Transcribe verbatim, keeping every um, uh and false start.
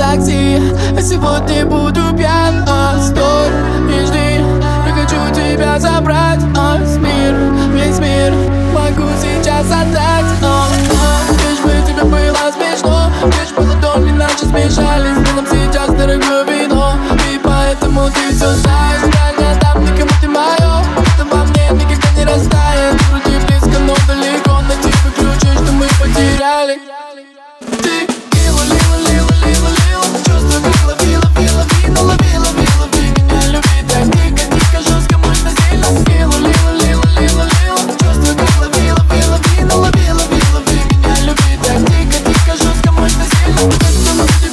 такси, а сегодня буду пьян. а, Стой и жди, я хочу тебя забрать. а, Мир, весь мир могу сейчас отдать. а, а, Лишь бы тебе было смешно, лишь бы ладони наши смешались. Сделаем сейчас дорогое вино, и поэтому ты все знаешь. Я не отдам никому ты мое, это во мне никогда не растает. Вроде близко, но далеко, найти бы ключи, что мы потеряли. Ты лила, лила, лила, лила, лила, чувствую, как ловила, ловила, вина, ловила, ловила, ты меня люби так дико, дико, жестко, мощно, сильно. Лила, лила, лила, лила, лила, чувствую, как ловила, ловила, вина, ловила, ловила, ты меня люби так дико, дико, жестко, мощно, сильно.